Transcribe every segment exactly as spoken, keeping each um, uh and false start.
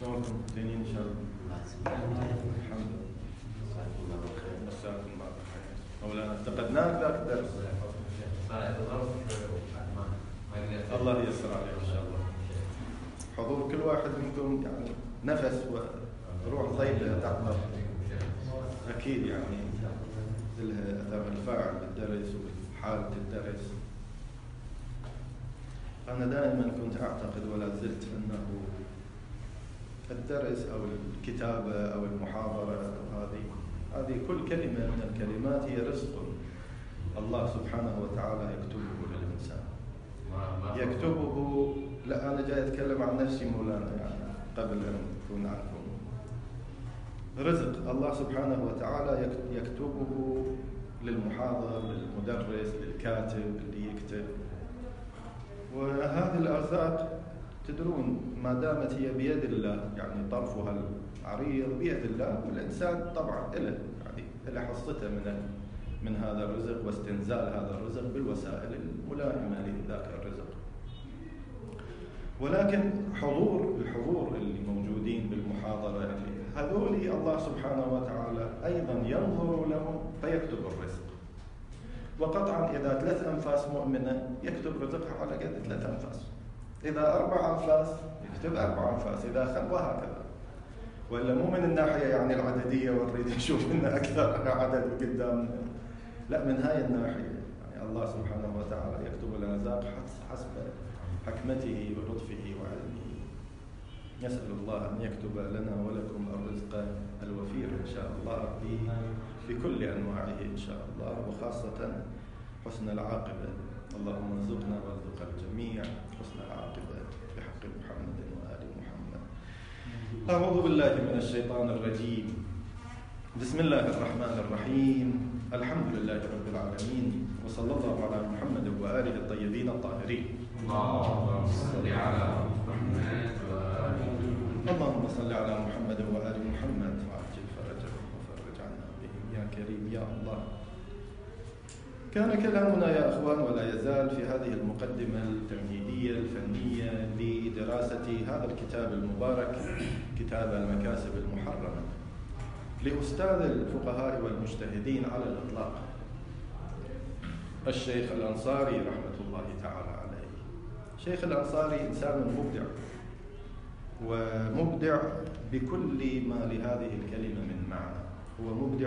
شلونكم؟ زينين ان شاء الله. الحمد لله. مساكم الله بالخير. مولانا افتقدناك ذاك الدرس. الله ييسر عليك ان شاء الله. حضور كل واحد منكم يعني نفس وروح طيبه تحضر. اكيد يعني لها اثر الفاعل بالدرس وحاله الدرس. انا دائما كنت اعتقد ولا زلت انه الدرس او الكتابه او المحاضره أو هذه هذه كل كلمه من الكلمات هي رزق الله سبحانه وتعالى يكتبه للانسان. يكتبه. لا انا جاي اتكلم عن نفسي مولانا يعني قبل ان اكون عنكم. رزق الله سبحانه وتعالى يكتبه للمحاضر، للمدرس، للكاتب اللي يكتب. وهذه الارزاق تدرون ما دامت هي بيد الله، يعني طرفها العريض بيد الله، والإنسان طبعا له يعني له حصته من من هذا الرزق واستنزال هذا الرزق بالوسائل الملائمة لذاك الرزق. ولكن حضور الحضور اللي موجودين بالمحاضرة هذول الله سبحانه وتعالى أيضا ينظر لهم فيكتب الرزق. وقطعا إذا ثلاث أنفاس مؤمنة يكتب رزقها على قد ثلاث أنفاس. إذا أربع أنفاس يكتب أربع أنفاس، إذا خمس وهكذا. وإلا مو من الناحية يعني العددية ونريد نشوف إن أكثر عدد قدامنا، لا من هاي الناحية يعني الله سبحانه وتعالى يكتب الأرزاق حسب حكمته ولطفه وعلمه. نسأل الله أن يكتب لنا ولكم الرزق الوفير إن شاء الله في في كل أنواعه إن شاء الله، وخاصة حسن العاقبة. اللهم ارزقنا وارزق الجميع حسن العاقبة بحق محمد وآل محمد. أعوذ بالله من الشيطان الرجيم. بسم الله الرحمن الرحيم. الحمد لله رب العالمين، وصلى الله على محمد وآله الطيبين الطاهرين. اللهم صل على محمد وآل محمد. اللهم صل على محمد وآل محمد وعجل فرجهم وفرج عنا بهم يا كريم يا الله. كان كلامنا يا أخوان ولا يزال في هذه المقدمة التمهيدية الفنية لدراسة هذا الكتاب المبارك، كتاب المكاسب المحرمة، لأستاذ الفقهاء والمجتهدين على الإطلاق الشيخ الأنصاري رحمة الله تعالى عليه. الشيخ الأنصاري إنسان مبدع، ومبدع بكل ما لهذه الكلمة من معنى. هو مبدع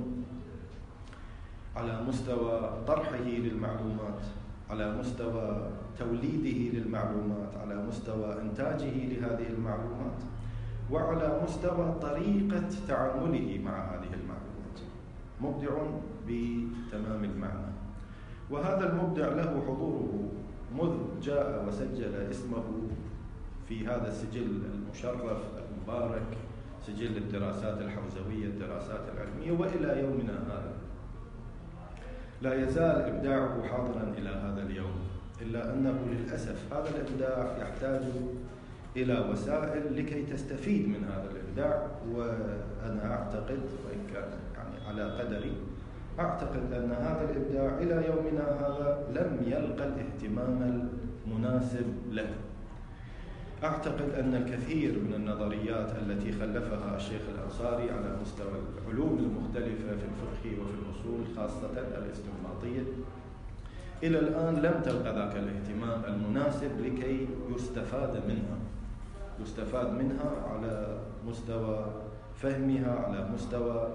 على مستوى طرحه للمعلومات، على مستوى توليده للمعلومات، على مستوى إنتاجه لهذه المعلومات، وعلى مستوى طريقة تعامله مع هذه المعلومات. مبدع بتمام المعنى. وهذا المبدع له حضوره مذ جاء وسجل اسمه في هذا السجل المشرف المبارك، سجل الدراسات الحوزوية الدراسات العلمية، وإلى يومنا هذا لا يزال إبداعه حاضرا إلى هذا اليوم. إلا أنه للأسف هذا الإبداع يحتاج إلى وسائل لكي تستفيد من هذا الإبداع. وأنا أعتقد، وإن كان يعني على قدري، أعتقد أن هذا الإبداع إلى يومنا هذا لم يلقى الاهتمام المناسب له. أعتقد أن الكثير من النظريات التي خلفها الشيخ الأنصاري على مستوى العلوم المختلفة في الفقه وفي الأصول خاصة الاستنباطية إلى الآن لم تلقى ذاك الاهتمام المناسب لكي يستفاد منها يستفاد منها على مستوى فهمها، على مستوى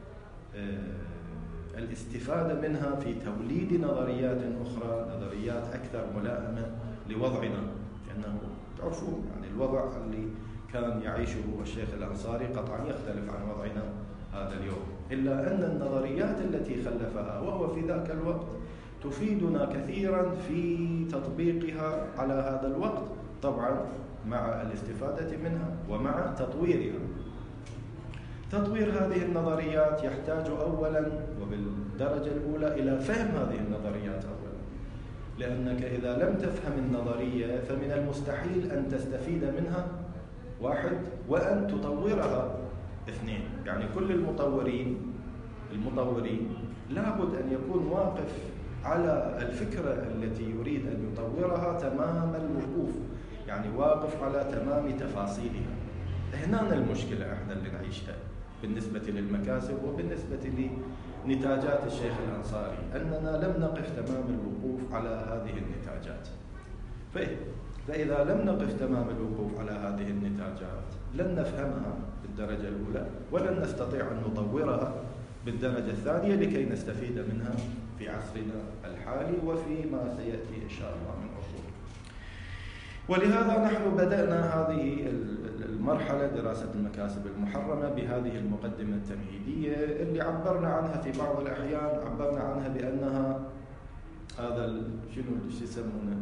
الاستفادة منها في توليد نظريات أخرى، نظريات أكثر ملائمة لوضعنا. لأنه تعرفون يعني الوضع اللي كان يعيشه الشيخ الأنصاري قطعا يختلف عن وضعنا هذا اليوم، إلا أن النظريات التي خلفها وهو في ذاك الوقت تفيدنا كثيرا في تطبيقها على هذا الوقت، طبعا مع الاستفادة منها ومع تطويرها. تطوير هذه النظريات يحتاج أولا وبالدرجة الأولى إلى فهم هذه النظريات أولا، لأنك إذا لم تفهم النظرية فمن المستحيل أن تستفيد منها واحد، وأن تطورها اثنين. يعني كل المطورين المطورين لابد أن يكون واقف على الفكرة التي يريد أن يطورها تمام الوقوف، يعني واقف على تمام تفاصيلها. هنا المشكلة احنا اللي نعيشها بالنسبة للمكاسب وبالنسبة لنتاجات الشيخ الأنصاري، أننا لم نقف تمام الوقوف على هذه النتاجات. فإذا لم نقف تمام الوقوف على هذه النتاجات لن نفهمها بالدرجة الأولى، ولن نستطيع أن نطورها بالدرجة الثانية لكي نستفيد منها في عصرنا الحالي وفيما سيأتي إن شاء الله من عصور. ولهذا نحن بدأنا هذه المرحلة دراسة المكاسب المحرمة بهذه المقدمة التمهيدية اللي عبرنا عنها في بعض الأحيان، عبرنا عنها بأنها هذا شنو شو يسمونه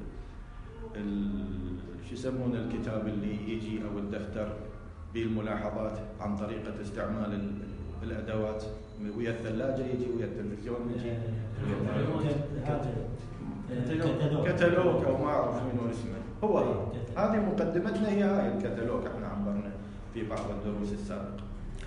شو يسمون الكتاب اللي يجي أو الدفتر بالملاحظات عن طريقة استعمال الأدوات ويا الثلاجة يجي ويا التلفزيون يجي كتالوج أو ما أعرف منو اسمه. هو هذه مقدمتنا، هي هاي الكتالوج احنا عبرنا في بعض الدروس السابقة.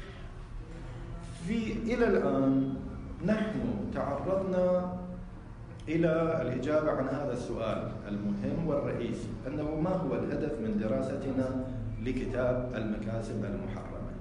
في إلى الآن نحن تعرضنا إلى الإجابة عن هذا السؤال المهم والرئيسي، أنه ما هو الهدف من دراستنا لكتاب المكاسب المحرمة.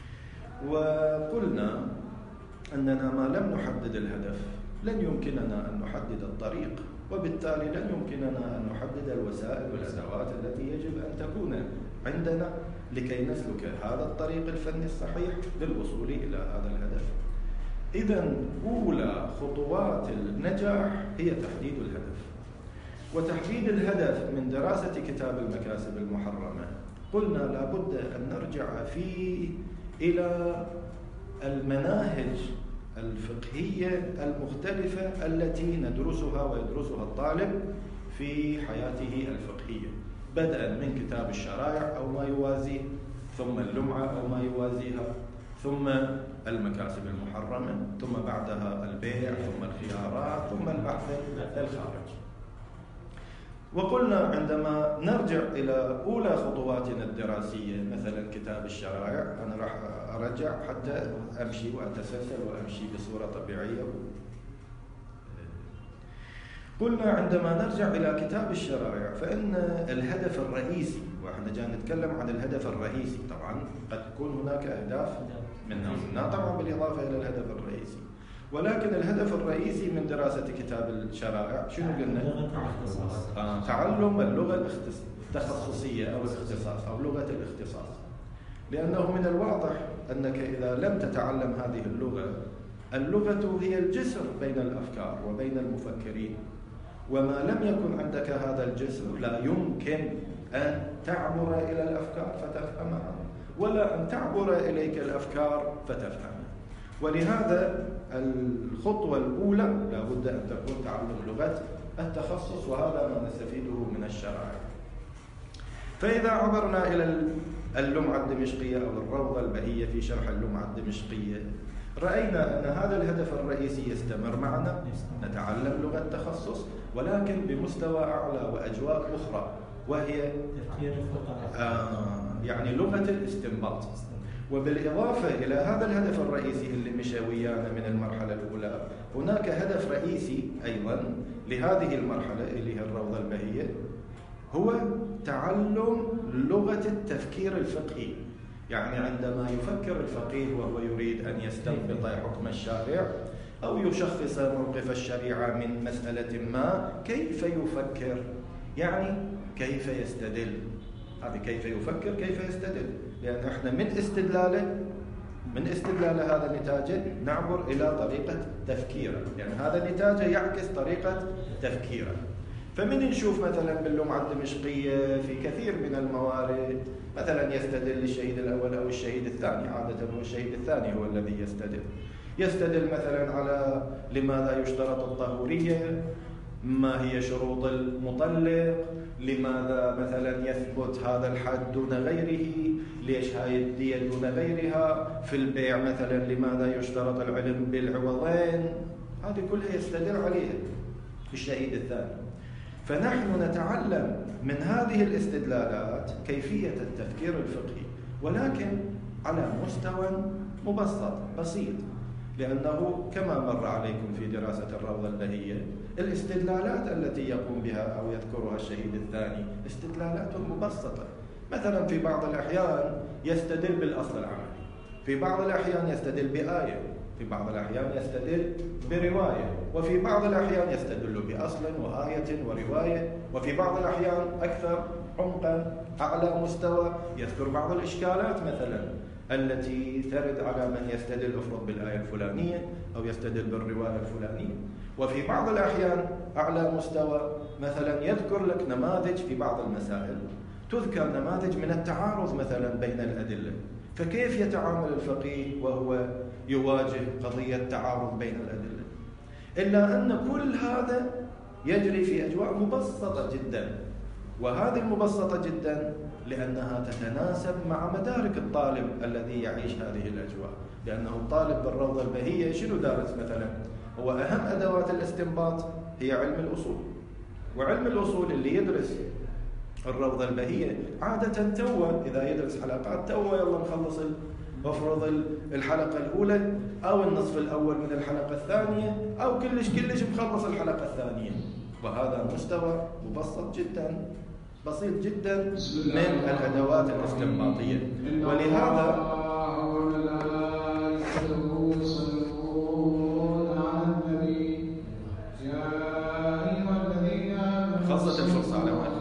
وقلنا أننا ما لم نحدد الهدف لن يمكننا أن نحدد الطريق، وبالتالي لن يمكننا أن نحدد الوسائل والأدوات التي يجب أن تكون عندنا لكي نسلك هذا الطريق الفني الصحيح للوصول إلى هذا الهدف. إذن أولى خطوات النجاح هي تحديد الهدف. وتحديد الهدف من دراسة كتاب المكاسب المحرمة قلنا لابد أن نرجع فيه إلى المناهج الفقهية المختلفة التي ندرسها ويدرسها الطالب في حياته الفقهية، بدءا من كتاب الشرائع أو ما يوازيه، ثم اللمعة أو ما يوازيها، ثم المكاسب المحرمة، ثم بعدها البيع، ثم الخيارات، ثم البحث الخارج. وقلنا عندما نرجع إلى أولى خطواتنا الدراسية مثلا كتاب الشرائع، أنا راح أرجع حتى أمشي وأتسلسل وأمشي بصورة طبيعية. قلنا عندما نرجع إلى كتاب الشرائع فإن الهدف الرئيسي، وإحنا جاي نتكلم عن الهدف الرئيسي، طبعا قد تكون هناك أهداف منها منها طبعا بالإضافة إلى الهدف الرئيسي، ولكن الهدف الرئيسي من دراسة كتاب الشرائع شنو قلنا؟ آه تعلم اللغة التخصصية أو الاختصاص أو لغة الاختصاص. لأنه من الواضح أنك إذا لم تتعلم هذه اللغة، اللغة هي الجسر بين الأفكار وبين المفكرين، وما لم يكن عندك هذا الجسر لا يمكن أن تعبر إلى الأفكار فتفهمها، ولا أن تعبر إليك الأفكار فتفهمها. ولهذا الخطوة الأولى لا بد أن تكون تعلم لغة التخصص، وهذا ما نستفيده من الشرائع. فإذا عبرنا إلى اللمعة الدمشقية أو الروضة البهية في شرح اللمعة الدمشقية، رأينا أن هذا الهدف الرئيسي يستمر معنا، نتعلم لغة التخصص ولكن بمستوى أعلى وأجواء أخرى، وهي آه يعني لغة الاستنباط. وبالإضافة إلى هذا الهدف الرئيسي اللي مشى ويانا من المرحلة الأولى، هناك هدف رئيسي أيضا لهذه المرحلة اللي هي الروضة البهية، هو تعلم لغة التفكير الفقهي. يعني عندما يفكر الفقيه وهو يريد أن يستنبط حكم الشارع أو يشخص موقف الشريعة من مسألة ما، كيف يفكر؟ يعني كيف يستدل. هذه كيف يفكر كيف يستدل، لأن احنا من استدلاله من استدلال هذا النتاج نعبر إلى طريقة تفكيره، لأن يعني هذا النتاج يعكس طريقة تفكيره. فمن نشوف مثلا باللمعة الدمشقية في كثير من الموارد مثلا يستدل الشهيد الأول أو الشهيد الثاني، عادة هو الشهيد الثاني هو الذي يستدل يستدل مثلا على لماذا يشترط الطهورية، ما هي شروط المطلق، لماذا مثلا يثبت هذا الحد دون غيره، ليش هاي الدية دون غيرها، في البيع مثلا لماذا يشترط العلم بالعوضين، هذه كلها يستدل عليها الشهيد الثاني. فنحن نتعلم من هذه الاستدلالات كيفية التفكير الفقهي، ولكن على مستوى مبسط بسيط، لأنه كما مر عليكم في دراسة الروضة البهية، الاستدلالات التي يقوم بها أو يذكرها الشهيد الثاني استدلالات مبسطة، مثلا في بعض الأحيان يستدل بالأصل العملي، في بعض الأحيان يستدل بآية، في بعض الأحيان يستدل برواية، وفي بعض الأحيان يستدل بأصل وآية ورواية، وفي بعض الأحيان أكثر عمقا أعلى مستوى يذكر بعض الإشكالات مثلا التي ترد على من يستدل افرض بالآية الفلانية أو يستدل بالرواية الفلانية. وفي بعض الأحيان أعلى مستوى مثلا يذكر لك نماذج في بعض المسائل، تذكر نماذج من التعارض مثلا بين الأدلة، فكيف يتعامل الفقيه وهو يواجه قضية تعارض بين الأدلة؟ إلا أن كل هذا يجري في أجواء مبسطة جدا، وهذه المبسطة جدا لأنها تتناسب مع مدارك الطالب الذي يعيش هذه الأجواء. لأنه الطالب بالروضة البهية شنو دارس مثلا؟ هو أهم أدوات الاستنباط هي علم الأصول، وعلم الأصول اللي يدرس الروضة البهية عادة توه إذا يدرس حلقات توه يلا نخلص مفروض الحلقة الأولى أو النصف الأول من الحلقة الثانية أو كلش كلش مخلص الحلقة الثانية، وهذا مستوى مبسط جدا بسيط جدا من الأدوات الاستنباطية. ولهذا خلصت الفرصة على وجه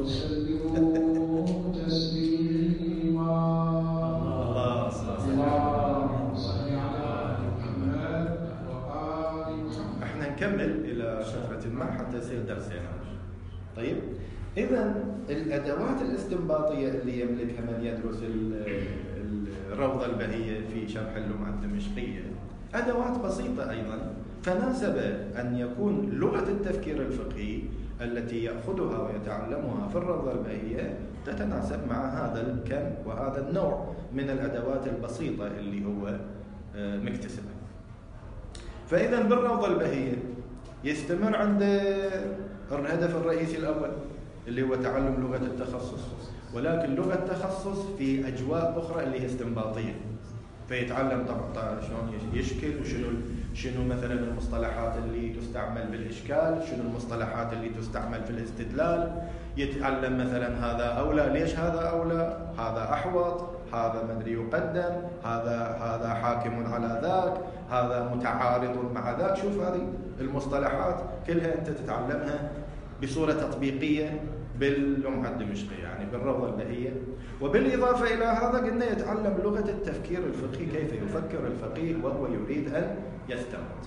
احنا نكمل إلى شفرة ما حتى يصير درسنا. طيب، إذا الأدوات الاستنباطية اللي يملكها من يدرس الروضة البهية في شرح اللمعة الدمشقية أدوات بسيطة أيضا، فناسب أن يكون لغة التفكير الفقهي التي يأخذها ويتعلمها في الروضة البهية تتناسب مع هذا الكم وهذا النوع من الأدوات البسيطة اللي هو مكتسبها. فإذا بالروضة البهية يستمر عند الهدف الرئيسي الأول اللي هو تعلم لغة التخصص، ولكن لغة التخصص في أجواء أخرى اللي هي استنباطية، فيتعلم طبعا شلون يشكل وشنو شنو مثلا المصطلحات اللي تستعمل بالإشكال، شنو المصطلحات اللي تستعمل في الاستدلال، يتعلم مثلا هذا أولى ليش هذا أولى، هذا أحوط، هذا مدري يقدم، هذا هذا حاكم على ذاك، هذا متعارض مع ذاك. شوف هذه المصطلحات كلها أنت تتعلمها بصورة تطبيقية باللمعة الدمشقية يعني بالروضة البهية. وبالإضافة إلى هذا قلنا يتعلم لغة التفكير الفقهي، كيف يفكر الفقيه وهو يريد أن يستنبط.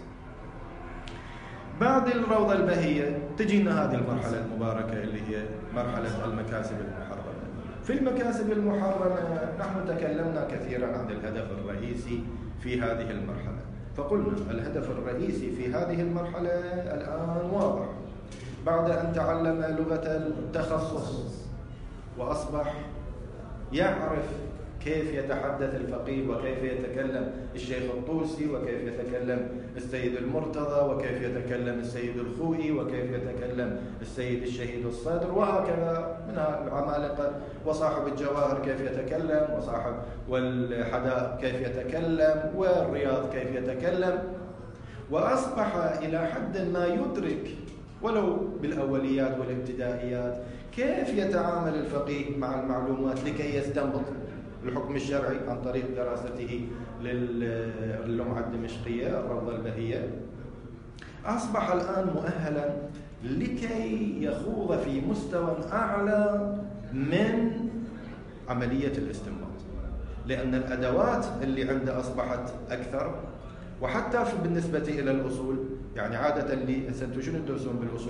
بعد الروضة البهية تجينا هذه المرحلة المباركة اللي هي مرحلة المكاسب المحرمة. في المكاسب المحرمة نحن تكلمنا كثيرا عن الهدف الرئيسي في هذه المرحلة، فقلنا الهدف الرئيسي في هذه المرحلة الآن واضح. بعد أن تعلم لغة التخصص وأصبح يعرف كيف يتحدث الفقيه وكيف يتكلم الشيخ الطوسي وكيف يتكلم السيد المرتضى وكيف يتكلم السيد الخوئي وكيف يتكلم السيد الشهيد الصدر وهكذا من العمالقة، وصاحب الجواهر كيف يتكلم، وصاحب والحدائق كيف يتكلم، والرياض كيف يتكلم. وأصبح إلى حد ما يدرك ولو بالأوليات والابتدائيات كيف يتعامل الفقيه مع المعلومات لكي يستنبط الحكم الشرعي عن طريق دراسته لللمعة الدمشقية الروضة البهية. أصبح الآن مؤهلا لكي يخوض في مستوى أعلى من عملية الاستنباط، لأن الأدوات اللي عنده أصبحت أكثر. وحتى بالنسبة إلى الأصول يعني عادة اللي هسه انتم شنو تدرسون بالأصول؟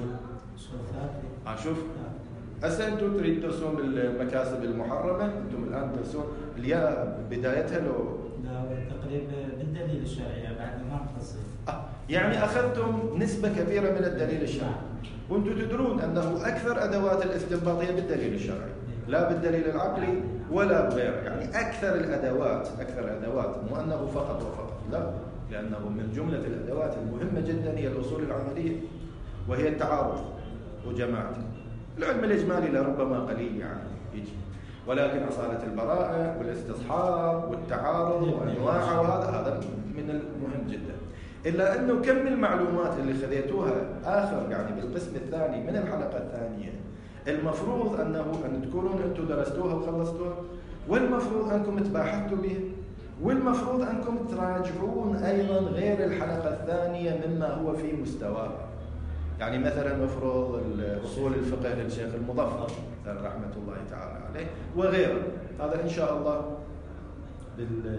اه شوف هسه انتم تريد تدرسون بالمكاسب المحرمة، انتم الآن تدرسون الياء بدايتها لو لا تقريبا بالدليل الشرعي بعد ما نفصل. آه يعني أخذتم نسبة كبيرة من الدليل الشرعي، وانتم تدرون أنه أكثر أدوات الاستنباطية بالدليل الشرعي لا بالدليل العقلي ولا بغيره. يعني أكثر الأدوات أكثر الأدوات مو أنه فقط وفقط، لا، لأنه من جملة الأدوات المهمة جدا هي الأصول العملية وهي التعارض وجماعته. العلم الإجمالي لربما قليل يعني يجي، ولكن أصالة البراءة والاستصحاب والتعارض وأنواعه وهذا هذا من المهم جدا. إلا أنه كم المعلومات اللي خذيتوها آخر يعني بالقسم الثاني من الحلقة الثانية المفروض أنه أن تكونون أنتم درستوها وخلصتوها، والمفروض أنكم تباحثتوا بها، والمفروض أنكم تراجعون أيضا غير الحلقة الثانية مما هو في مستواه. يعني مثلا مفروض أصول الفقه للشيخ المظفر رحمة الله تعالى عليه وغيره. هذا إن شاء الله بال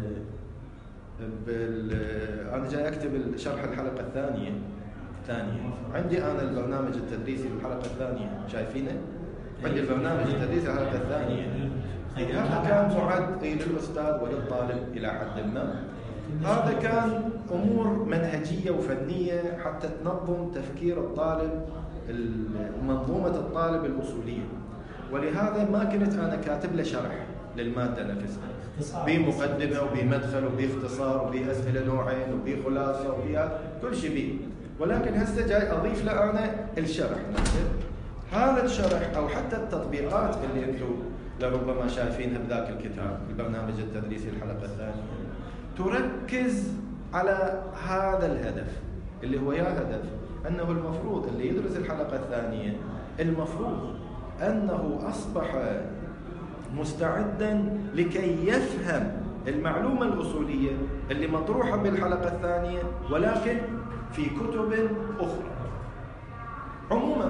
بال أنا جاي أكتب شرح الحلقة الثانية الثانية عندي أنا البرنامج التدريسي للحلقة الثانية، شايفينه؟ عندي البرنامج التدريسي للحلقة الثانية. هذا كان معد للأستاذ وللطالب إلى حد ما. هذا كان أمور منهجية وفنية حتى تنظم تفكير الطالب، منظومة الطالب الأصولية. ولهذا ما كنت أنا كاتب له شرح للمادة نفسها بمقدمة وبمدخل وباختصار وبأسئلة نوعين وبخلاصة وبها كل شيء بيه، ولكن هسه جاي أضيف له أنا الشرح نفسه. هذا الشرح أو حتى التطبيقات اللي أنتم لربما شايفينها بذاك الكتاب البرنامج التدريسي الحلقة الثانية تركز على هذا الهدف اللي هو يا هدف أنه المفروض اللي يدرس الحلقة الثانية المفروض أنه أصبح مستعدا لكي يفهم المعلومة الأصولية اللي مطروحة بالحلقة الثانية ولكن في كتب أخرى. عموما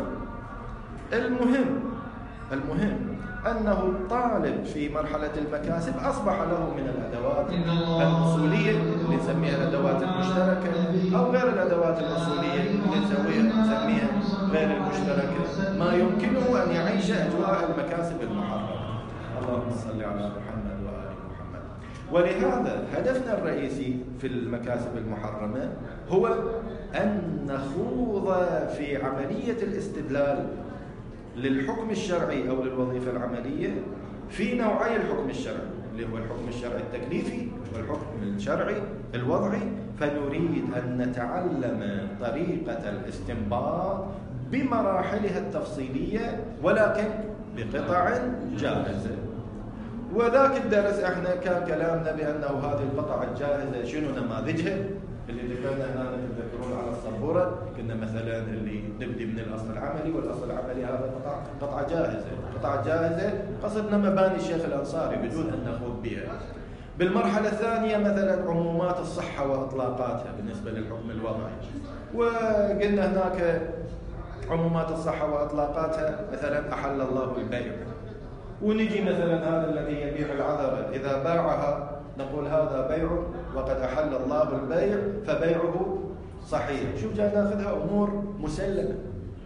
المهم المهم أنه الطالب في مرحلة المكاسب أصبح له من الأدوات الأصولية اللي نسميها الأدوات المشتركة أو غير الأدوات الأصولية اللي نسويها نسميها غير المشتركة ما يمكنه أن يعيش أجواء المكاسب المحرمة. اللهم صل على محمد وآل محمد. ولهذا هدفنا الرئيسي في المكاسب المحرمة هو أن نخوض في عملية الاستدلال للحكم الشرعي أو للوظيفة العملية في نوعي الحكم الشرعي اللي هو الحكم الشرعي التكليفي والحكم الشرعي الوضعي. فنريد أن نتعلم طريقة الاستنباط بمراحلها التفصيلية ولكن بقطع جاهزة. وذاك الدرس احنا كان كلامنا بأنه هذه القطع الجاهزة شنو نماذجها اللي ذكرنا هنا تذكرون على السبورة. كنا مثلا اللي نبدي من الأصل العملي، والأصل العملي هذا قطع قطعة جاهزة. قطعة جاهزة قصدنا مباني الشيخ الأنصاري بدون أن نخوض بها. بالمرحلة الثانية مثلا عمومات الصحة وإطلاقاتها بالنسبة للحكم الوضعي، وقلنا هناك عمومات الصحة وإطلاقاتها مثلا أحل الله البيع، ونجي مثلا هذا الذي يبيع العذرة إذا باعها نقول هذا بيع وقد أحل الله البيع فبيعه صحيح. شوف جاي ناخذها أمور مسلمة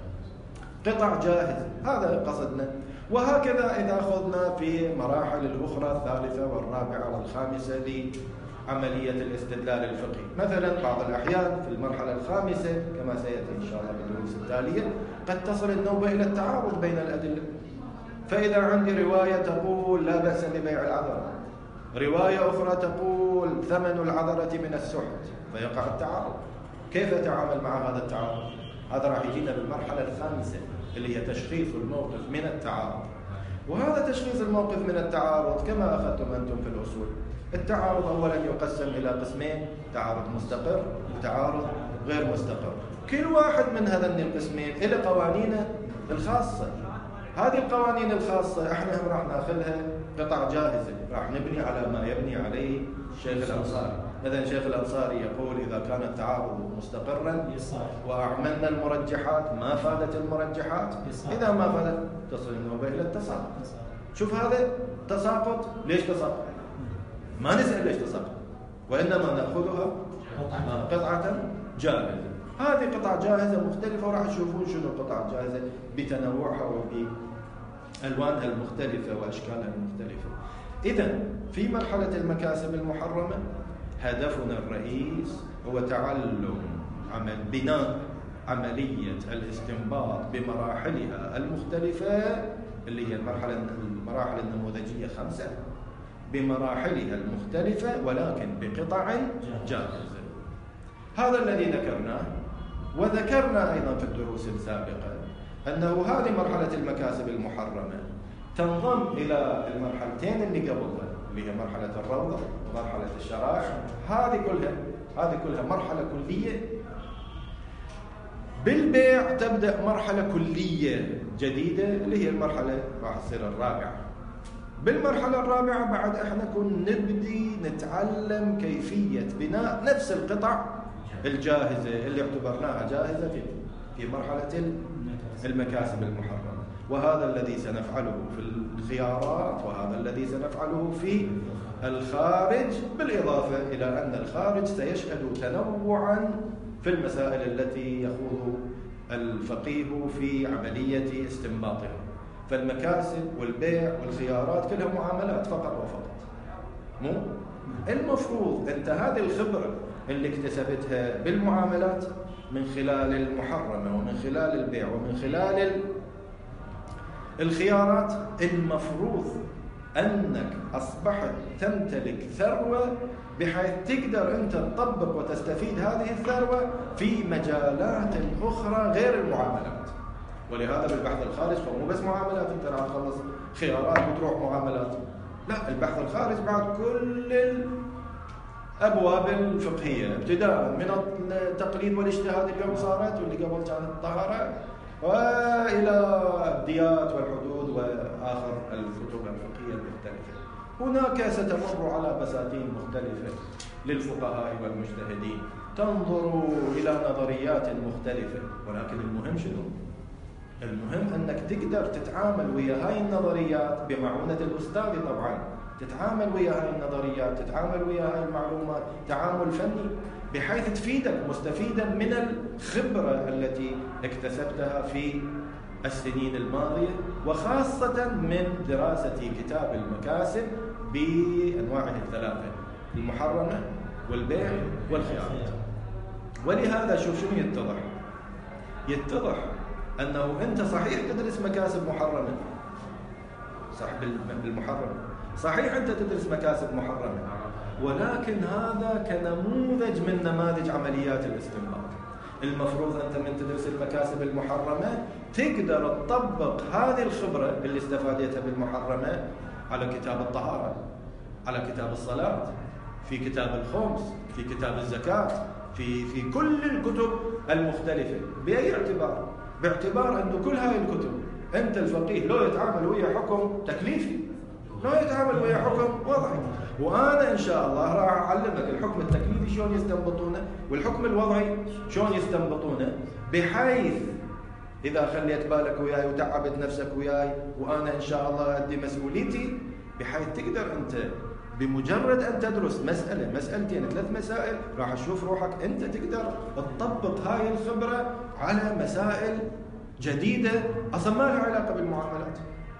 قطع جاهزة، هذا قصدنا. وهكذا إذا أخذنا في مراحل الأخرى الثالثة والرابعة والخامسة لعملية الاستدلال الفقهي، مثلا بعض الأحيان في المرحلة الخامسة كما سيأتي إن شاء الله بالدروس التالية قد تصل النوبة إلى التعارض بين الأدلة. فإذا عندي رواية تقول لا بأس ببيع العذرة، رواية أخرى تقول ثمن العذرة من السحت، فيقع التعارض. كيف أتعامل مع هذا التعارض؟ هذا راح يجينا بالمرحلة الخامسة اللي هي تشخيص الموقف من التعارض. وهذا تشخيص الموقف من التعارض كما أخذتم أنتم في الأصول، التعارض أولا يقسم إلى قسمين: تعارض مستقر وتعارض غير مستقر. كل واحد من هذين القسمين له قوانينه الخاصة. هذه القوانين الخاصة احنا هم راح ناخذها قطع جاهزة، راح نبني على ما يبني عليه الشيخ الأنصاري. مثلا الشيخ الأنصاري يقول إذا كان التعارض مستقرا وأعملنا المرجحات ما فادت المرجحات، إذا ما فادت تصل النوبة إلى التساقط. شوف هذا تساقط، ليش تساقط؟ ما نسأل ليش تساقط، وإنما نأخذها قطعة جاهزة. هذه قطع جاهزة مختلفة، وراح تشوفون شنو القطع الجاهزة بتنوعها وبألوانها المختلفة وأشكالها المختلفة. إذن في مرحلة المكاسب المحرمة هدفنا الرئيس هو تعلم عمل بناء عملية الاستنباط بمراحلها المختلفة اللي هي المرحلة المراحل النموذجية خمسة بمراحلها المختلفة ولكن بقطع جاهزة. هذا الذي ذكرناه. وذكرنا أيضا في الدروس السابقة أنه هذه مرحلة المكاسب المحرمة تنضم إلى المرحلتين اللي قبلها اللي هي مرحلة الروضة ومرحلة الشرائع. هذه كلها هذه كلها مرحلة كلية. بالبيع تبدأ مرحلة كلية جديدة اللي هي المرحلة راح تصير الرابعة. بالمرحلة الرابعة بعد احنا كنا نبدي نتعلم كيفية بناء نفس القطع الجاهزة اللي اعتبرناها جاهزة في في مرحلة المكاسب المحرمة، وهذا الذي سنفعله في الخيارات، وهذا الذي سنفعله في الخارج، بالإضافة إلى أن الخارج سيشهد تنوعا في المسائل التي يخوض الفقيه في عملية استنباطها. فالمكاسب والبيع والخيارات كلها معاملات فقط وفقط. مو المفروض أنت هذه الخبرة اللي اكتسبتها بالمعاملات من خلال المحرمة ومن خلال البيع ومن خلال الخيارات، المفروض أنك أصبحت تمتلك ثروة بحيث تقدر أنت تطبق وتستفيد هذه الثروة في مجالات أخرى غير المعاملات. ولهذا بالبحث الخارج مو بس معاملات، أنت راح تخلص خيارات وتروح معاملات، لا، البحث الخارج بعد كل الأبواب الفقهية، ابتداء من التقليد والاجتهاد اليوم صارت، واللي قبل كانت الطهارة، وإلى الديات والحدود وآخر الكتب الفقهية المختلفة. هناك ستمر على بساتين مختلفة للفقهاء والمجتهدين، تنظر إلى نظريات مختلفة، ولكن المهم شنو؟ المهم أنك تقدر تتعامل ويا هاي النظريات بمعونة الأستاذ طبعا، تتعامل ويا هاي النظريات، تتعامل ويا هاي المعلومات تعامل فني بحيث تفيدك مستفيدا من الخبرة التي اكتسبتها في السنين الماضية، وخاصة من دراسة كتاب المكاسب بأنواعه الثلاثة، المحرمة والبيع والخيارات. ولهذا شوف شنو يتضح؟ يتضح أنه أنت صحيح تدرس مكاسب محرمة، صح بالمحرمة، صحيح أنت تدرس مكاسب محرمة، ولكن هذا كنموذج من نماذج عمليات الاستنباط. المفروض أنت من تدرس المكاسب المحرمة تقدر تطبق هذه الخبرة اللي استفادتها بالمحرمة على كتاب الطهارة، على كتاب الصلاة، في كتاب الخمس، في كتاب الزكاة، في في كل الكتب المختلفة. بأي اعتبار؟ باعتبار أن كل هذه الكتب أنت الفقيه لو يتعامل ويا حكم تكليفي، لو يتعامل ويا حكم وضعي، وأنا إن شاء الله راح أعلمك الحكم التكليفي شلون يستنبطونه والحكم الوضعي شلون يستنبطونه، بحيث إذا خليت بالك وياي وتعبت نفسك وياي وأنا إن شاء الله أدي مسؤوليتي، بحيث تقدر أنت بمجرد أن تدرس مسألة مسألتين ثلاث مسائل راح تشوف روحك أنت تقدر تطبق هاي الخبرة على مسائل جديدة أصلا ما لها علاقة بالمعاملات.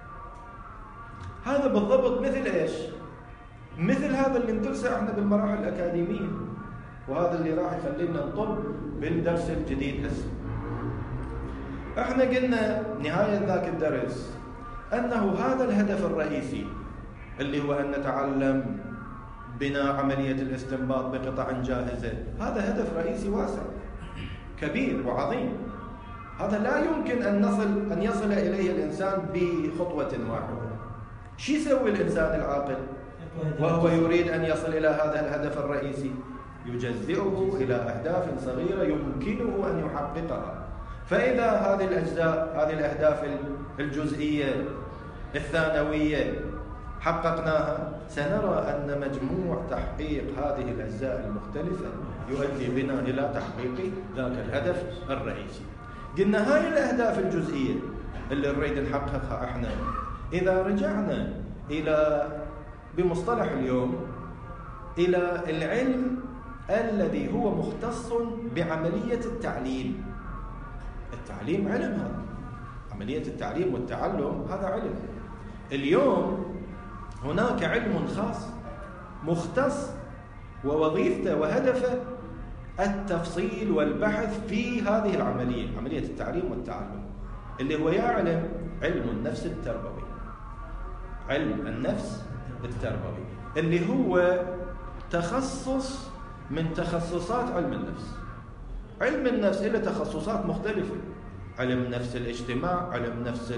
هذا بالضبط مثل إيش؟ مثل هذا اللي ندرسه احنا بالمراحل الأكاديمية، وهذا اللي راح يخلينا نطب بالدرس الجديد هسه. احنا قلنا نهاية ذاك الدرس أنه هذا الهدف الرئيسي اللي هو أن نتعلم بناء عملية الاستنباط بقطع جاهزة، هذا هدف رئيسي واسع كبير وعظيم. هذا لا يمكن أن نصل أن يصل إليه الإنسان بخطوة واحدة. شو يسوي الإنسان العاقل وهو يريد أن يصل إلى هذا الهدف الرئيسي؟ يجزئه إلى أهداف صغيرة يمكنه أن يحققها. فإذا هذه الأجزاء هذه الأهداف الجزئية الثانوية حققناها، سنرى أن مجموع تحقيق هذه الأجزاء المختلفة يؤدي بنا إلى تحقيق ذاك الهدف الرئيسي. قلنا هاي الأهداف الجزئية اللي نريد نحققها احنا، إذا رجعنا إلى بمصطلح اليوم إلى العلم الذي هو مختص بعملية التعليم. التعليم علم، هذا عملية التعليم والتعلم هذا علم. اليوم هناك علم خاص مختص ووظيفته وهدفه التفصيل والبحث في هذه العملية، عملية التعليم والتعلم، اللي هو يعلم علم النفس التربوي. علم النفس التربوي اللي هو تخصص من تخصصات علم النفس. علم النفس له تخصصات مختلفة، علم نفس الاجتماع، علم نفس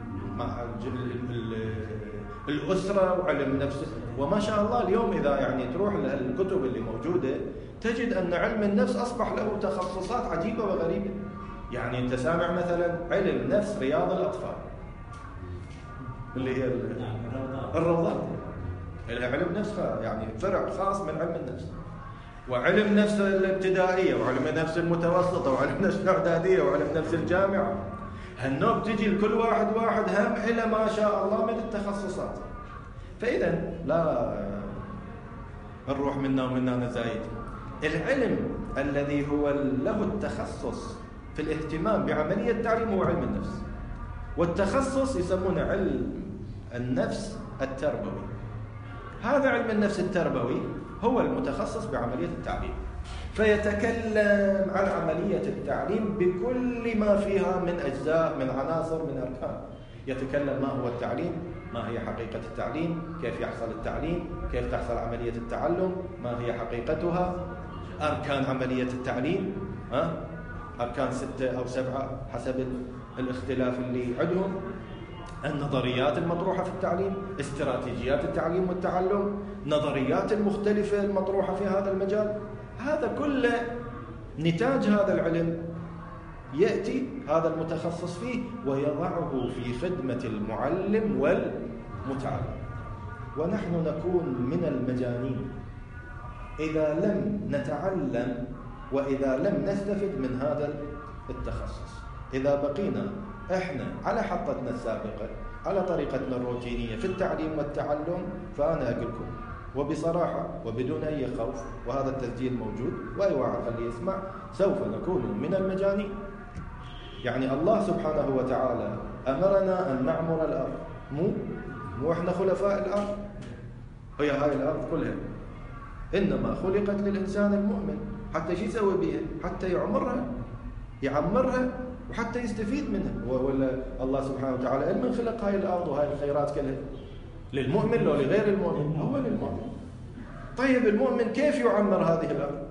الأسرة، وعلم نفس، وما شاء الله اليوم إذا يعني تروح للكتب اللي موجودة تجد أن علم النفس أصبح له تخصصات عجيبة وغريبة. يعني أنت سامع مثلا علم نفس رياض الأطفال اللي هي الروضات، لها علم نفس يعني فرع خاص من علم النفس، وعلم نفس الابتدائية وعلم نفس المتوسطة وعلم نفس الإعدادية وعلم نفس الجامعة. هالنوب تجي لكل واحد واحد هم إلى ما شاء الله من التخصصات. فإذا لا نروح منا ومنا نزايد. العلم الذي هو له التخصص في الاهتمام بعملية التعليم هو علم النفس، والتخصص يسمونه علم النفس التربوي. هذا علم النفس التربوي هو المتخصص بعملية التعليم، فيتكلم عن عملية التعليم بكل ما فيها من أجزاء، من عناصر، من أركان. يتكلم ما هو التعليم، ما هي حقيقة التعليم، كيف يحصل التعليم، كيف تحصل عملية التعلم، ما هي حقيقتها، أركان عملية التعليم، ها؟ أركان ستة أو سبعة حسب الاختلاف اللي عندهم، النظريات المطروحة في التعليم، استراتيجيات التعليم والتعلم، نظريات المختلفة المطروحة في هذا المجال. هذا كله نتاج هذا العلم يأتي هذا المتخصص فيه ويضعه في خدمة المعلم والمتعلم. ونحن نكون من المجانين إذا لم نتعلم وإذا لم نستفد من هذا التخصص. إذا بقينا إحنا على حطتنا السابقة، على طريقتنا الروتينية في التعليم والتعلم، فأنا أقولكم وبصراحة وبدون أي خوف، وهذا التسجيل موجود وأي واحد خليه يسمع، سوف نكون من المجانين. يعني الله سبحانه وتعالى أمرنا أن نعمر الأرض، مو مو إحنا خلفاء الأرض، هي هاي الأرض كلها إنما خلقت للإنسان المؤمن. حتى شو يسوي بها؟ حتى يعمرها يعمرها وحتى يستفيد منها. ولا الله سبحانه وتعالى من خلق هاي الأرض وهاي الخيرات كلها للمؤمن لو لغير المؤمن؟ هو للمؤمن. طيب المؤمن كيف يعمر هذه الأرض؟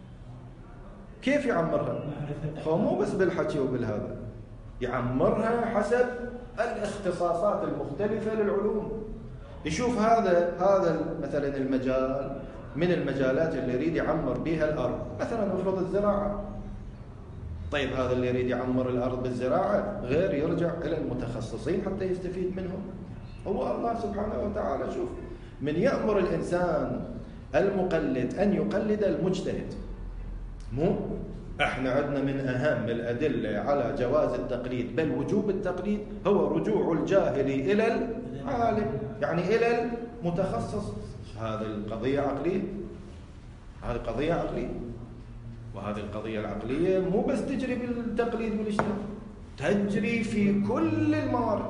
كيف يعمرها؟ هو مو بس بالحكي وبالهذا، يعمرها حسب الاختصاصات المختلفة للعلوم. يشوف هذا هذا مثلا المجال من المجالات اللي يريد يعمر بها الأرض، مثلا نفرض الزراعة. طيب هذا اللي يريد يعمر الأرض بالزراعة غير يرجع إلى المتخصصين حتى يستفيد منهم. هو الله سبحانه وتعالى شوف من يأمر الإنسان المقلد أن يقلد المجتهد. مو احنا عندنا من أهم الأدلة على جواز التقليد بل وجوب التقليد هو رجوع الجاهل إلى العالم، يعني إلى المتخصص. هذه القضية عقلية، هذه قضية عقلية، وهذه القضية العقلية مو بس تجري بالتقليد والاجتهاد، تجري في كل الموارد.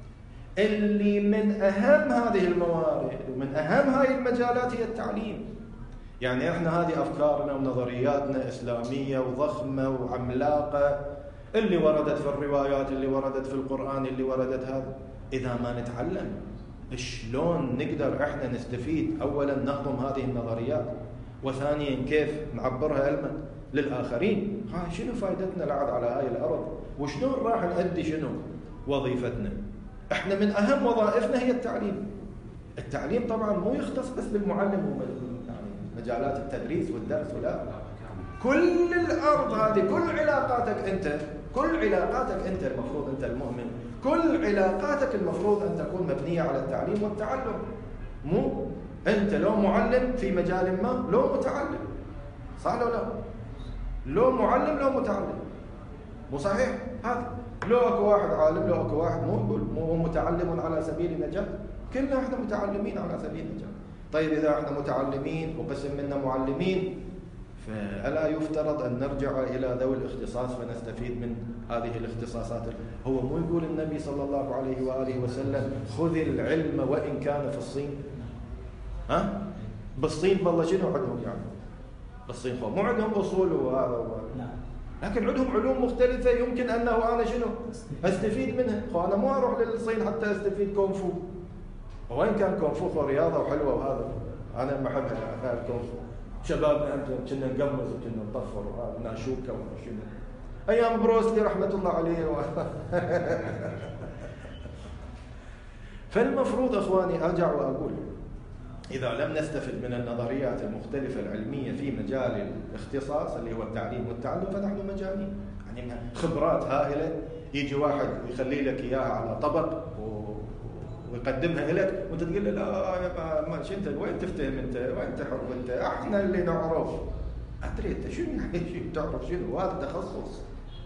اللي من أهم هذه الموارد ومن أهم هذه المجالات هي التعليم. يعني احنا هذه أفكارنا ونظرياتنا إسلامية وضخمة وعملاقة، اللي وردت في الروايات، اللي وردت في القرآن، اللي وردت هذا. إذا ما نتعلم شلون نقدر احنا نستفيد؟ أولا نهضم هذه النظريات، وثانيا كيف نعبرها علما للآخرين. ها شنو فائدتنا لعد على هاي الأرض؟ وشلون راح نأدي شنو وظيفتنا؟ احنا من أهم وظائفنا هي التعليم. التعليم طبعا مو يختص بس بالمعلم يعني مجالات التدريس والدرس، ولا كل الأرض هذه، كل علاقاتك أنت، كل علاقاتك أنت المفروض أنت المؤمن، كل علاقاتك المفروض أن تكون مبنية على التعليم والتعلم. مو أنت لو معلم في مجال ما، لو متعلم، صح لو لا؟ لو معلم لو متعلم، مو صحيح؟ هذا لو اكو واحد عالم، لو اكو واحد مو يقول مو متعلم على سبيل النجاة، كلنا احنا متعلمين على سبيل النجاة. طيب إذا احنا متعلمين وقسم منا معلمين، فألا يفترض أن نرجع إلى ذوي الاختصاص فنستفيد من هذه الاختصاصات؟ هو مو يقول النبي صلى الله عليه وآله وسلم خذ العلم وإن كان في الصين؟ ها؟ بالصين بالله شنو عندهم يعني؟ بالصين خو مو عندهم أصول وهذا لكن عندهم علوم مختلفة يمكن أنه أنا شنو أستفيد منها. خو أنا مو أروح للصين حتى أستفيد كونفو، وإن كان كونفو خو رياضة وحلوة وهذا أنا ما أحبها الكونفو. شبابنا أنتم كنا نقمز وكنا نطفر وهذا ناشوكا وشنو أيام بروسلي رحمة الله عليه و... فالمفروض أخواني أرجع وأقول إذا لم نستفد من النظريات المختلفة العلمية في مجال الاختصاص اللي هو التعليم والتعلم فنحن مجانين. يعني خبرات هائلة، يجي واحد يخلي لك إياها على طبق ويقدمها لك وانت تقول له لا يا ما انت وين تفتهم انت وين تحب انت، احنا اللي نعرف. ادري انت شنو يعني شنو تعرف شنو هذا تخصص.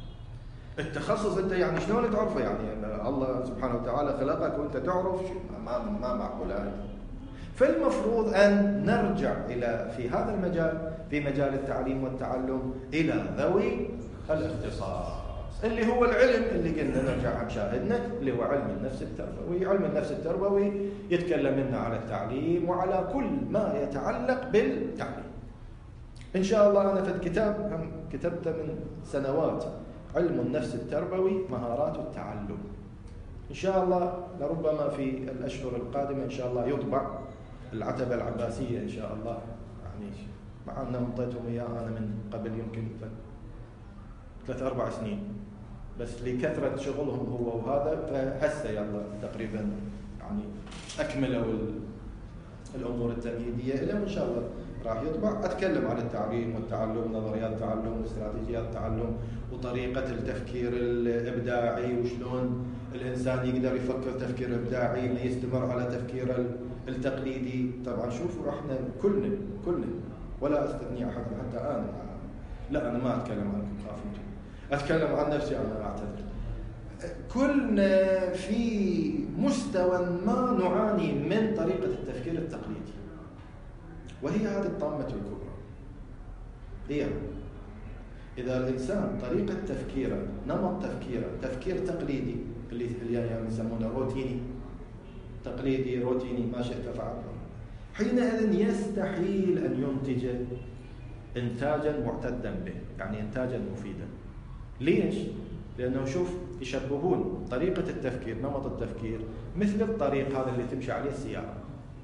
التخصص انت يعني شلون تعرفه؟ يعني الله سبحانه وتعالى خلقك وانت تعرف شنو؟ ما ما معقول هذا. فالمفروض ان نرجع الى في هذا المجال، في مجال التعليم والتعلم، الى ذوي الاختصاص اللي هو العلم اللي قلنا نرجع عن شاهدنا اللي هو علم النفس التربوي. علم النفس التربوي يتكلم لنا على التعليم وعلى كل ما يتعلق بالتعليم. إن شاء الله أنا في الكتاب هم كتبته من سنوات، علم النفس التربوي مهارات التعلم. إن شاء الله لربما في الأشهر القادمة إن شاء الله يطبع العتبة العباسية إن شاء الله، يعني مع أنه انطيتهم إياه أنا من قبل يمكن ثلاث أربع سنين، بس لكثرة شغلهم هو وهذا فهسه يلا تقريبا يعني أكملوا الأمور التمهيدية له، وإن شاء الله راح يطبع. أتكلم عن التعليم والتعلم، نظريات التعلم واستراتيجيات التعلم وطريقة التفكير الإبداعي وشلون الإنسان يقدر يفكر تفكير إبداعي ما يستمر على تفكير التقليدي. طبعا شوفوا احنا كلنا كلنا ولا استثني أحد حتى أنا، لا أنا ما أتكلم عنكم خاف أنتم، أتكلم عن نفسي أنا أعتذر. كلنا في مستوى ما نعاني من طريقة التفكير التقليدي، وهي هذه الطامة الكبرى. هي إذا الإنسان طريقة تفكيره، نمط تفكيره، تفكير تقليدي اللي يعني يسمونه روتيني، تقليدي روتيني ما شئت فعل، حينئذ يستحيل أن ينتج إنتاجا معتدا به، يعني إنتاجا مفيدا. ليش؟ لأنه شوف يشبهون طريقة التفكير، نمط التفكير مثل الطريق هذا اللي تمشي عليه السيارة.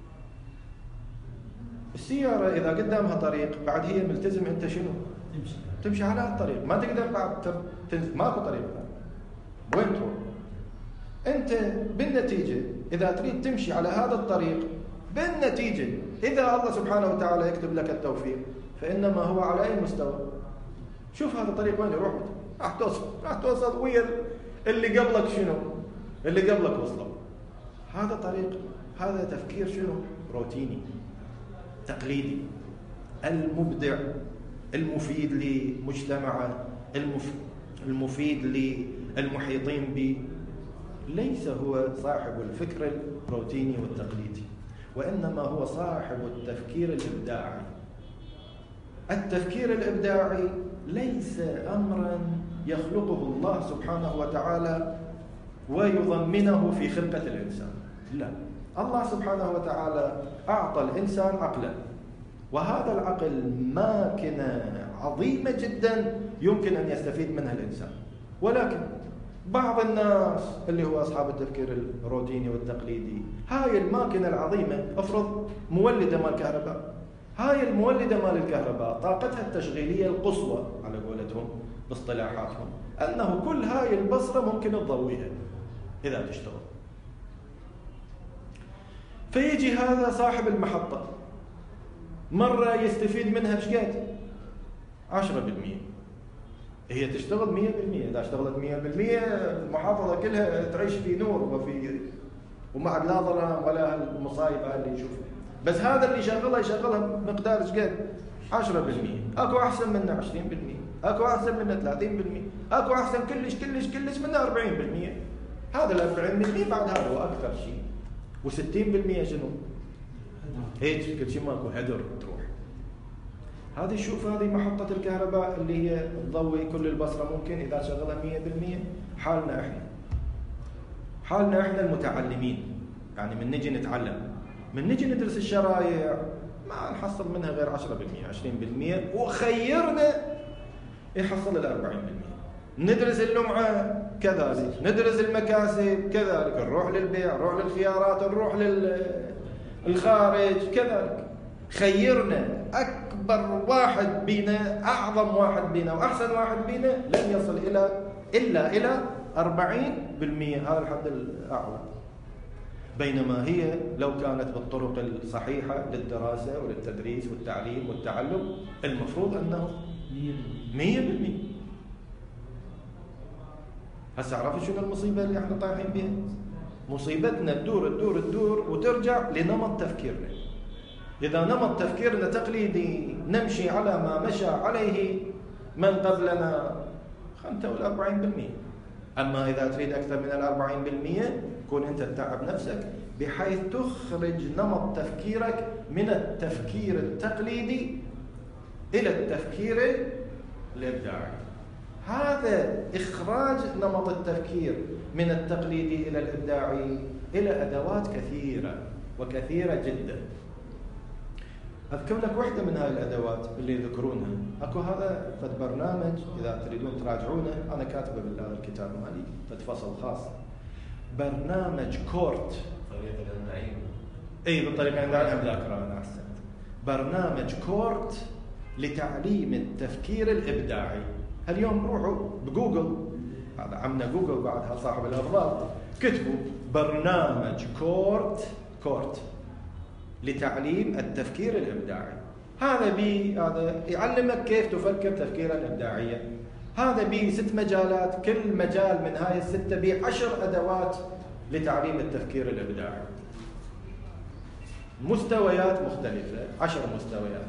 السيارة إذا قدامها طريق بعد هي ملتزم أنت شنو؟ تمشي تمشي على الطريق، ما تقدر بعد تنزل، ماكو طريق وين تروح؟ أنت بالنتيجة إذا تريد تمشي على هذا الطريق، بالنتيجة إذا الله سبحانه وتعالى يكتب لك التوفيق فإنما هو على أي مستوى؟ شوف هذا الطريق وين يروح؟ راح توصل راح توصل ويا اللي قبلك شنو؟ اللي قبلك وصلوا. هذا طريق، هذا تفكير شنو؟ روتيني تقليدي. المبدع المفيد لمجتمعه، المف... المفيد للمحيطين به ليس هو صاحب الفكر الروتيني والتقليدي، وإنما هو صاحب التفكير الإبداعي. التفكير الإبداعي ليس أمرا يخلقه الله سبحانه وتعالى ويضمنه في خلقة الإنسان، لا، الله سبحانه وتعالى أعطى الإنسان عقلا، وهذا العقل ماكنة عظيمة جدا يمكن أن يستفيد منها الإنسان. ولكن بعض الناس اللي هو أصحاب التفكير الروتيني والتقليدي، هاي الماكنة العظيمة أفرض مولدة مال كهرباء، هاي المولدة مال الكهرباء طاقتها التشغيلية القصوى على قولتهم باصطلاحاتهم أنه كل هاي البصرة ممكن تضويها إذا تشتغل. فيجي هذا صاحب المحطة مرة يستفيد منها بشقد عشرة بالمئة، هي تشتغل مية بالمئة. إذا اشتغلت مية بالمئة المحافظة كلها تعيش في نور وفي وما لا ضرر ولا المصايب اللي يشوفها. بس هذا اللي يشغلها يشغلها بمقدار شقد عشرة بالمئة. أكو أحسن منه عشرين بالمئة، أكو أحسن منه ثلاثين بالمئة، أكو أحسن كلش كلش كلش منه أربعين بالمئة. هذا الأربعين بالمئة بعد هذا هو أكثر شيء. وستين بالمئة شنو؟ هيك كل شيء ماكو هدر تروح. هذه شوف هذه محطة الكهرباء اللي هي تضوي كل البصرة ممكن إذا شغلها مية بالمئة. حالنا إحنا حالنا إحنا المتعلمين، يعني من نجي نتعلم، من نجي ندرس الشرايع ما نحصل منها غير عشرة بالمئة عشرين بالمئة، وخيرنا يحصل الأربعين بالمئة. ندرس اللمعة كذلك، ندرس المكاسب كذلك، نروح للبيع، نروح للخيارات، نروح للخارج كذلك. خيرنا أكبر واحد بينا، أعظم واحد بينا وأحسن واحد بينا لن يصل إلى إلا إلى أربعين بالمئة، هذا الحد الأعلى. بينما هي لو كانت بالطرق الصحيحة للدراسة وللتدريس والتعليم والتعلم المفروض أنه مية بالمئة. هسه عرفت شنو المصيبة اللي احنا طايحين بها؟ مصيبتنا تدور تدور تدور وترجع لنمط تفكيرنا. إذا نمط تفكيرنا تقليدي نمشي على ما مشى عليه من قبلنا خمسة والأربعين بالمئة. أما إذا تريد أكثر من الأربعين بالمئة كون أنت تتعب نفسك بحيث تخرج نمط تفكيرك من التفكير التقليدي إلى التفكير الإبداعي. هذا إخراج نمط التفكير من التقليدي إلى الإبداعي إلى أدوات كثيرة وكثيرة جدا. أذكر لك واحدة من هاي الأدوات اللي يذكرونها. أكو هذا فد برنامج إذا تريدون تراجعونه، أنا كاتبه بالهذا الكتاب مالي فد فصل خاص، برنامج كورت. طريقة النعيم. أي بالطريقة النعيم ذاكرة أنا أحسنت. برنامج كورت لتعليم التفكير الإبداعي. اليوم روحوا بجوجل، هذا عمنا جوجل بعدها صاحب الأفضل، كتبوا برنامج كورت كورت لتعليم التفكير الإبداعي. هذا بي هذا يعلمك كيف تفكر تفكيرا إبداعيا. هذا بي ست مجالات، كل مجال من هاي الستة بي عشر أدوات لتعليم التفكير الإبداعي. مستويات مختلفة، عشر مستويات،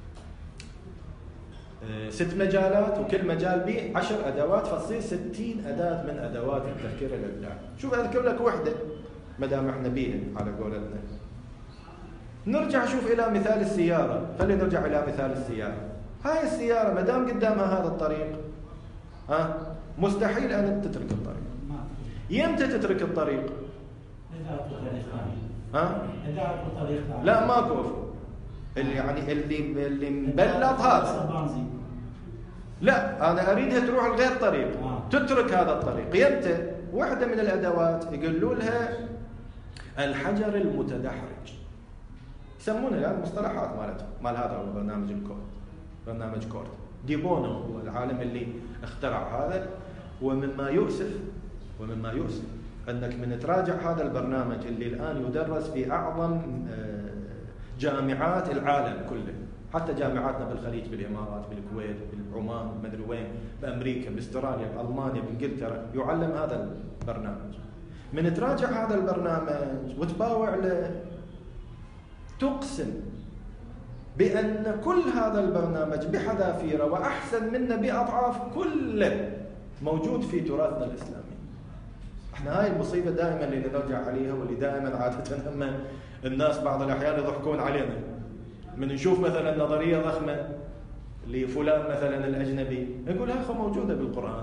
ست مجالات، وكل مجال بي عشر أدوات، فتصير ستين أداة من أدوات التفكير الإبداعي. شوف أذكر لك وحدة ما دام احنا بيها على قولتنا. نرجع شوف إلى مثال السيارة. خلينا نرجع إلى مثال السيارة. هاي السيارة ما دام قدامها هذا الطريق، ها مستحيل أن تترك الطريق. يمتى تترك الطريق؟ إذا أكو طريق ثاني. ها؟ إذا أكو طريق ثاني. لا ماكو. اللي يعني اللي اللي مبلط هذا. لا أنا أريدها تروح لغير طريق. آه. تترك هذا الطريق. يمتى؟ واحدة من الأدوات يقولوا لها الحجر المتدحرج. يسمونها يعني مصطلحات مالتهم، مال هذا هو برنامج الكورت. برنامج كورت. دي بونو هو العالم اللي اخترع هذا. ومما يؤسف ومما يؤسف أنك من تراجع هذا البرنامج اللي الآن يدرس في أعظم جامعات العالم كله، حتى جامعاتنا بالخليج، بالإمارات، بالكويت، بعمان، ما أدري وين، بأمريكا، باستراليا، بألمانيا، بإنجلترا، يعلم هذا البرنامج. من تراجع هذا البرنامج وتباوع له، تقسم بأن كل هذا البرنامج بحذافيره وأحسن منه بأضعاف كله موجود في تراثنا الإسلامي. احنا هاي المصيبة دائما اللي نرجع عليها، واللي دائما عادة هم الناس بعض الأحيان يضحكون علينا من نشوف مثلا نظرية ضخمة لفلان مثلا الأجنبي، يقول هاي موجودة بالقرآن.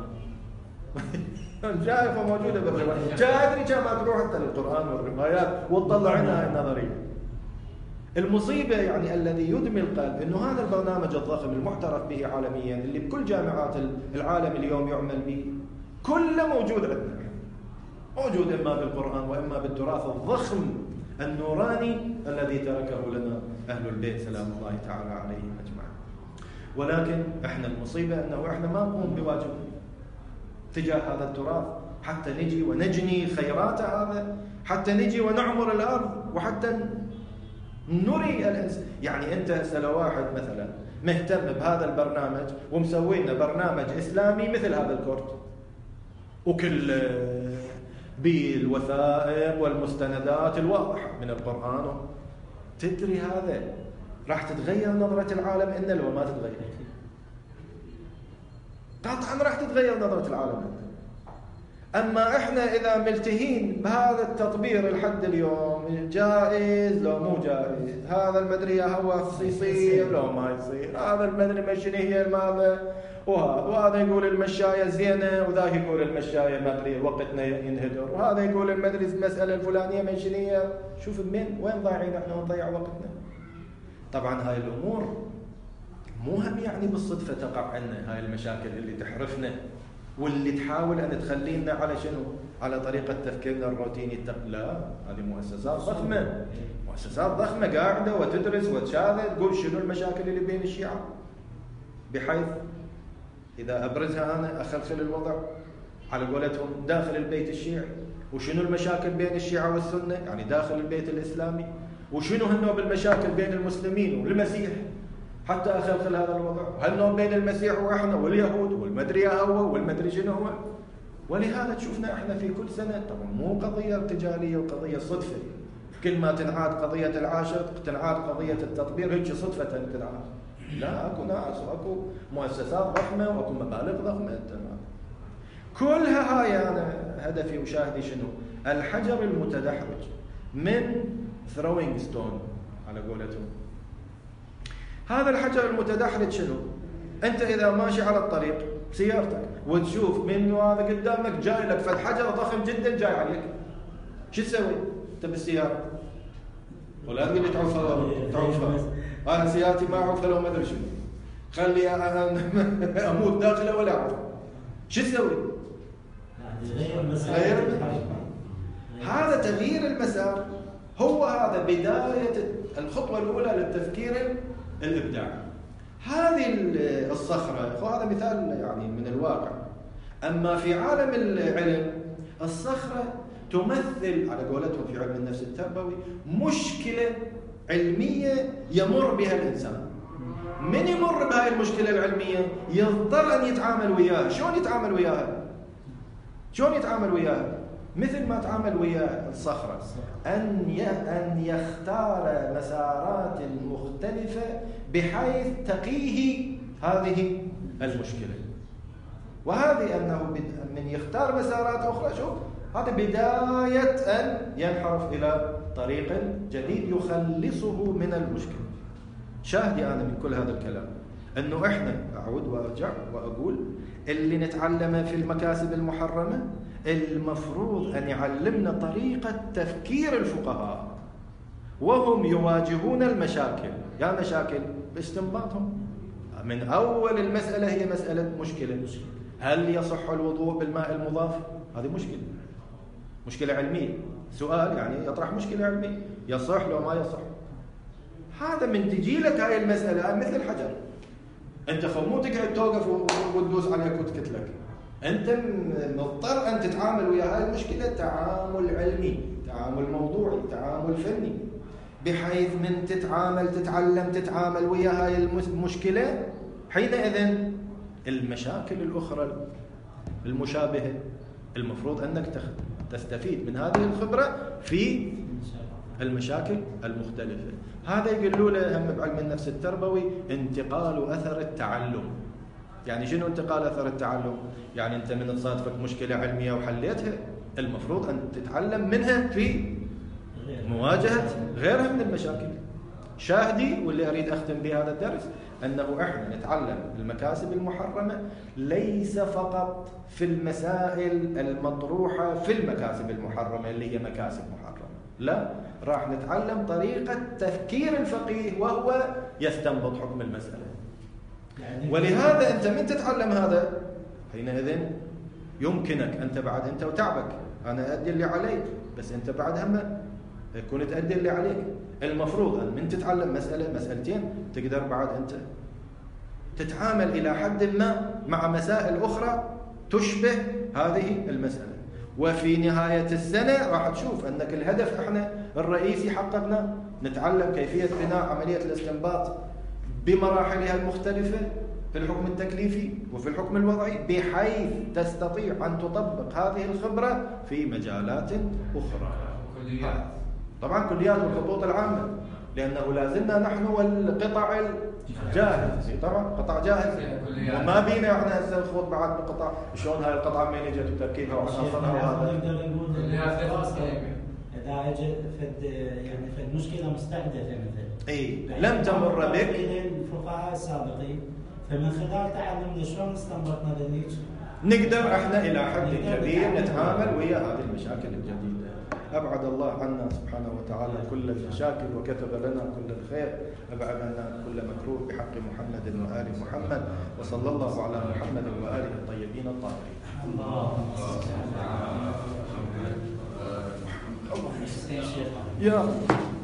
شايفة موجودة بالروايات، أدري كم تروح حتى للقرآن والروايات وتطلع لنا هاي النظرية. المصيبة يعني الذي يدمي القلب إنه هذا البرنامج الضخم المعترف به عالميا اللي بكل جامعات العالم اليوم يعمل به كله موجود عندنا، موجود إما بالقرآن وإما بالتراث الضخم النوراني الذي تركه لنا أهل البيت سلام الله تعالى عليهم أجمعين. ولكن إحنا المصيبة أنه إحنا ما نقوم بواجبنا تجاه هذا التراث، حتى نجي ونجني خيرات هذا، حتى نجي ونعمر الأرض، وحتى نري الإنسان. يعني أنت لو واحد مثلا مهتم بهذا البرنامج ومسوينا برنامج إسلامي مثل هذا الكورت وكل بالوثائق والمستندات الواضحة من القرآن، تدري هذا راح تتغير نظرة العالم إن لو ما تتغير؟ قطعا راح تتغير نظرة العالم. أما إحنا إذا ملتهين بهذا التطبير لحد اليوم، جائز لو مو جائز، هذا المدري هو يصير لو ما يصير، هذا المدري ما شنو هي ماذا، وهذا يقول المشاية زينة وذاك يقول المشاية ما أدري وقتنا ينهدر، وهذا يقول المدري المسألة الفلانية من شنو هي. شوف من وين ضايعين إحنا ونضيع وقتنا. طبعا هاي الأمور مو هم يعني بالصدفة تقع عنا هاي المشاكل اللي تحرفنا واللي تحاول أن تخلينا على شنو؟ على طريقة تفكيرنا الروتيني. لا، هذه مؤسسات ضخمة، مؤسسات ضخمة قاعدة وتدرس وتشاهد تقول شنو المشاكل اللي بين الشيعة، بحيث إذا أبرزها أنا أخلخل الوضع على قولتهم داخل البيت الشيعي، وشنو المشاكل بين الشيعة والسنة يعني داخل البيت الإسلامي، وشنو هنو بالمشاكل بين المسلمين والمسيح، حتى أخلخل هذا الوضع، هل بين المسيح وإحنا واليهود والمدري هو والمدري شنو هو. ولهذا تشوفنا احنا في كل سنة، طبعا مو قضية ارتجالية وقضية صدفة، كل ما تنعاد قضية العاشق تنعاد قضية التطبير هيك صدفة تنعاد. لا، اكو ناس واكو مؤسسات ضخمة واكو مبالغ ضخمة. تمام. كلها هاي انا هدفي وشاهدي شنو؟ الحجر المتدحرج من throwing stone على قولتهم. هذا الحجر المتدحرج شنو؟ انت اذا ماشي على الطريق بسيارتك وتشوف منه هذا قدامك جاي لك فالحجر ضخم جدا جاي عليك، شو تسوي انت بالسياره؟ ولا تقول لي تعوف تعوف انا سيارتي ما اعوف لو ما ادري شنو، خلي اموت داخله ولا اعوف، شو تسوي؟ غير هذا تغيير المسار، هو هذا بدايه الخطوه الاولى للتفكير الابداعي. هذه الصخره، وهذا مثال يعني من الواقع. اما في عالم العلم الصخره تمثل على قولتهم في علم النفس التربوي مشكله علميه يمر بها الانسان. من يمر بهاي المشكله العلميه يضطر ان يتعامل وياها. شلون يتعامل وياها؟ شلون يتعامل وياها؟ مثل ما تعامل ويا الصخرة، أن أن يختار مسارات مختلفة بحيث تقيه هذه المشكلة. وهذه أنه من يختار مسارات أخرى، شوف هذا بداية أن ينحرف إلى طريق جديد يخلصه من المشكلة. شاهدي أنا من كل هذا الكلام أنه إحنا، أعود وأرجع وأقول، اللي نتعلمه في المكاسب المحرمة المفروض أن يعلمنا طريقة تفكير الفقهاء وهم يواجهون المشاكل. يا مشاكل باستنباطهم. من أول المسألة هي مسألة مشكلة، هل يصح الوضوء بالماء المضاف؟ هذه مشكلة، مشكلة علمية، سؤال يعني يطرح مشكلة علمية، يصح لو ما يصح. هذا من تجي لك هاي المسألة مثل الحجر، أنت مو تقعد توقف وتدوس عليك وتكتلك، أنت مضطر أن تتعامل ويا هاي المشكلة تعامل علمي، تعامل موضوعي، تعامل فني، بحيث من تتعامل تتعلم تتعامل ويا هاي المشكلة، حينئذ المشاكل الأخرى المشابهة المفروض أنك تستفيد من هذه الخبرة في المشاكل المختلفة. هذا يقولوا له هم بعلم النفس التربوي انتقال أثر التعلم. يعني شنو انتقال أثر التعلم؟ يعني أنت من تصادفك مشكلة علمية وحليتها، المفروض أن تتعلم منها في مواجهة غيرها من المشاكل. شاهدي واللي أريد أختم بهذا الدرس أنه إحنا نتعلم المكاسب المحرمة ليس فقط في المسائل المطروحة في المكاسب المحرمة اللي هي مكاسب محرمة، لا، راح نتعلم طريقة تفكير الفقيه وهو يستنبط حكم المسألة. ولهذا أنت من تتعلم هذا حينئذ يمكنك أنت بعد أنت وتعبك، أنا أدي اللي علي بس أنت بعد هم يكون تأدي اللي عليك. المفروض أن من تتعلم مسألة مسألتين تقدر بعد أنت تتعامل إلى حد ما مع مسائل أخرى تشبه هذه المسألة. وفي نهاية السنة راح تشوف أنك الهدف احنا الرئيسي حققنا، نتعلم كيفية بناء عملية الاستنباط بمراحلها المختلفة في الحكم التكليفي وفي الحكم الوضعي، بحيث تستطيع أن تطبق هذه الخبرة في مجالات أخرى. طبعا كليات والخطوط العامة، لأنه لازلنا نحن والقطع الجاهز، طبعا قطع جاهز وما بينا احنا هسه نخوض بعد بقطع شلون هاي القطعة من اجت وتركيبها وعناصرها وهذا. نقدر نقول اذا اجت فد يعني فد مشكلة مستحدثة مثلا اي لم تمر بك الفقهاء السابقين، فمن خلال تعلمنا شلون استنبطنا ذلك نقدر احنا الى حد كبير نتعامل ويا هذه المشاكل الجديدة. أبعد الله عنا سبحانه وتعالى كل المشاكل وكتب لنا كل الخير، أبعد عنا كل مكروه بحق محمد وآل محمد، وصلى الله على محمد وآله الطيبين الطاهرين. اللهم صل على محمد. يا